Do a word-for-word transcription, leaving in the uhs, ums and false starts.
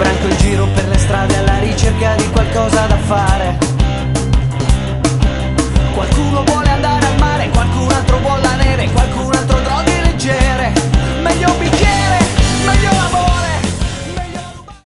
branco in giro per le strade alla ricerca di qualcosa da fare. Qualcuno vuole